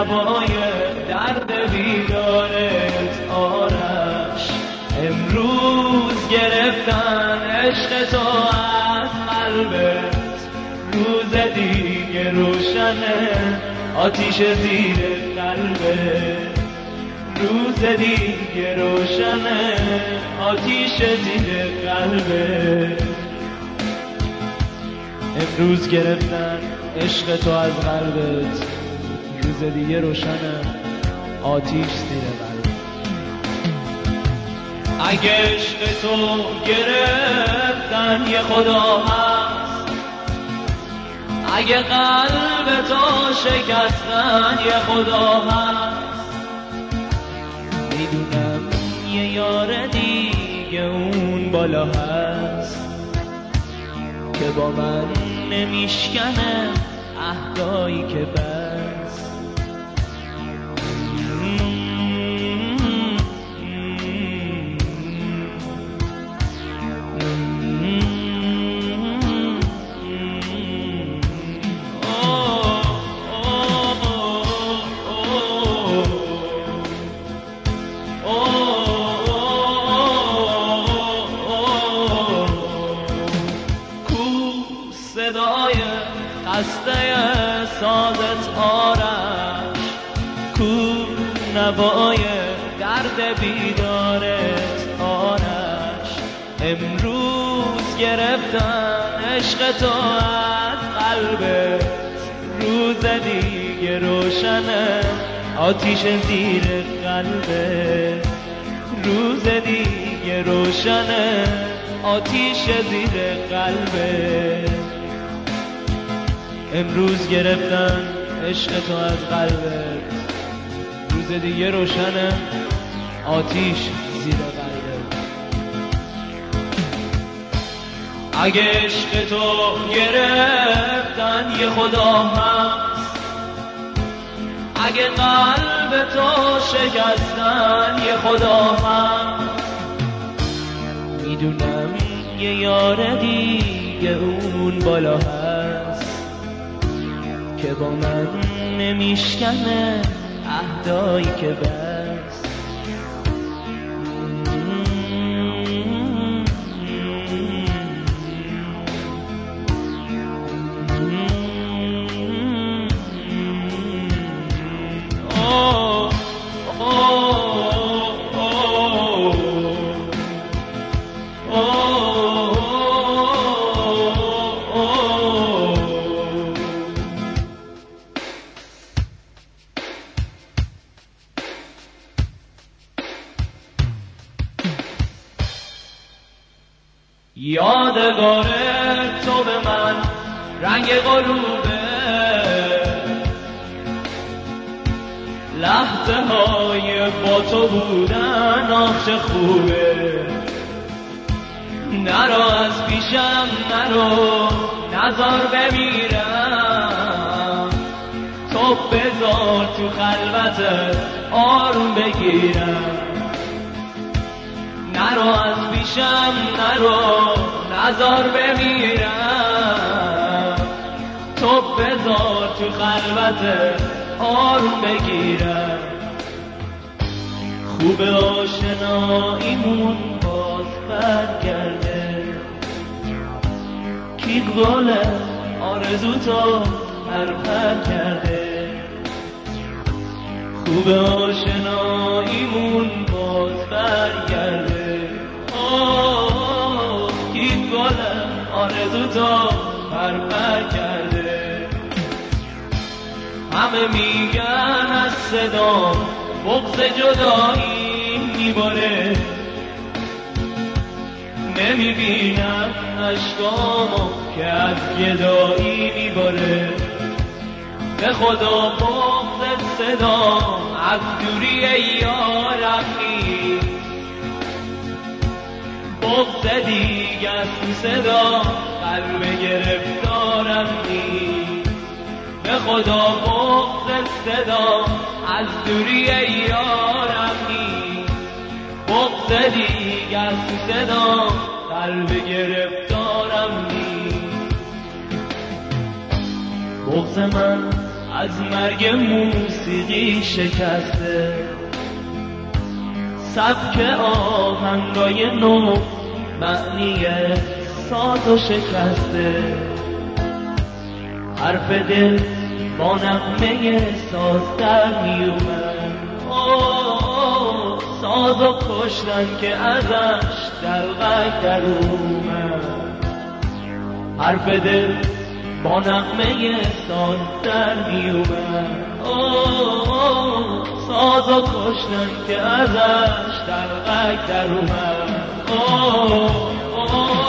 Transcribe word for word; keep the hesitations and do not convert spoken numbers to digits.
نوای درد بیدارت آرش. امروز گرفتن عشق تو از قلبت، روز دیگه روشنه آتیش زیر قلبت. روز دیگه روشنه آتیش زیر قلبت. امروز گرفتن عشق تو از قلبت، روز دیگه روشنه آتیش زیر قلبت. اگه عشق تو گرفتن یه خدا هست، اگه قلب تو شکستن یه خدا هست، میدونم یه یار دیگه اون بالا هست که با من نمیشکنه عهدایی که بس. صدای خسته سازت آرش، کو نوای درد بیدارت آرش. امروز گرفتن عشق تو از قلبت، روز دیگه روشنه آتیش زیر قلبت. روز دیگه روشنه آتیش زیر قلبت. امروز گرفتن عشق تو از قلبت، روز دیگه روشنه آتیش زیر قلبت. اگه عشق تو گرفتن یه خدا هست، اگه قلب تو شکستن یه خدا هست، میدونم یه یار دیگه اون بالا هست که با من نمیشکنه عهدایی که بس. یادگار تو به من رنگ غروبه، لحظه های با تو بودن آخ چه خوبه. نرو از پیشم نرو نزار بمیرم، تو بذار تو خلوتت آروم بگیرم. نرو از پیشم نرو نزار بمیرم، تو بذار تو خلوتت آروم بگیرم. خوب آشناییمون باز برگرده، کی گله آرزو تو پرپر کرده. خوب آشناییمون باز برگرده، کی گله آرزو تو پرپر کرده. همه میگن از صدا بغض جدایی میباره، نمیبینم اشکامو که از گدایی میباره. به خدا بغض صدا از دوری یارم نیست، بغض دیگه از تو صدا قلب گرفتارم نیست. به خدا بغض صدا از دوری یارم نیست، بغض دیگه از تو صدا قلب گرفتارم نیست. بغض من از مرگ موسیقی شکسته، سبک آهنگای نو معنی سازو شکسته، حرف دل با نغمه ساز در میومد، سازو کشتن که ازش دلغک در اومد، حرف دل با نغمه ساز در میومد، سازو کشتن که ازش دلغک در اومد.